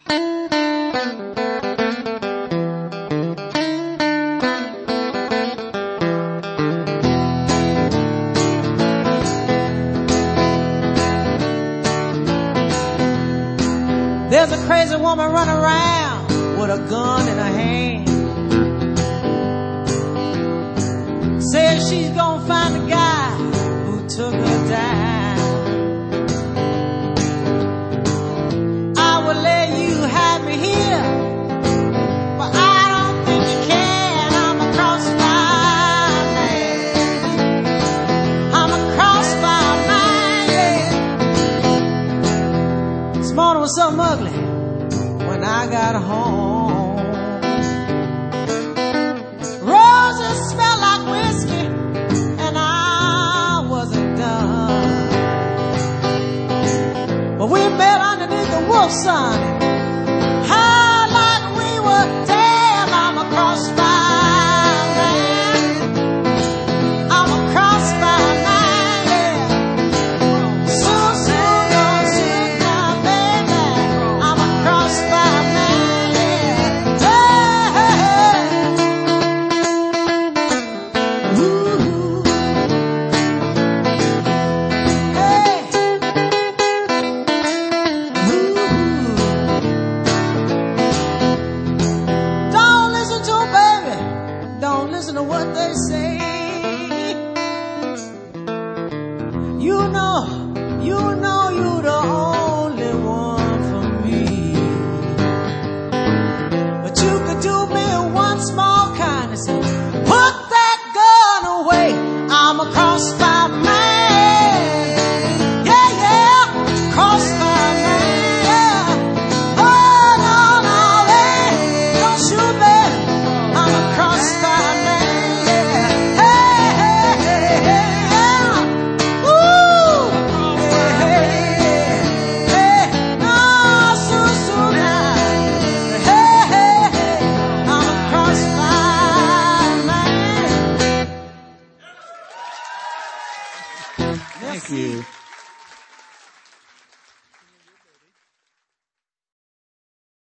There's a crazy woman running around with a gun in her hand. Says she's gonna find the guy who took her down. I will let you hide me here, but I don't think you can. I'm a crossfire man. I'm a crossfire man, yeah. This morning was something ugly when I got home. Roses smell like whiskey, and I wasn't done. But we met underneath the wolf sun, high like we were damn. I'm a crossfire man. I'm a crossfire man, yeah. Soon, soon, gonna shoot my baby. I'm a crossfire man, yeah. Hey, ooh, hey, ooh. Don't listen to 'em, baby. Don't listen to what they say. You know you're the only one for me. But you could do me one small kindness and put that gun away. I'm a crossfire man. Yeah, yeah, crossfire man. Yeah. Oh, no, no, hey, don't shoot me. I'm a crossfire man. Yeah. Hey, hey, hey, hey, yeah. Ooh, hey, hey, hey, no, soon, soon now. Hey, hey, hey, I'm a crossfire man. Thank you.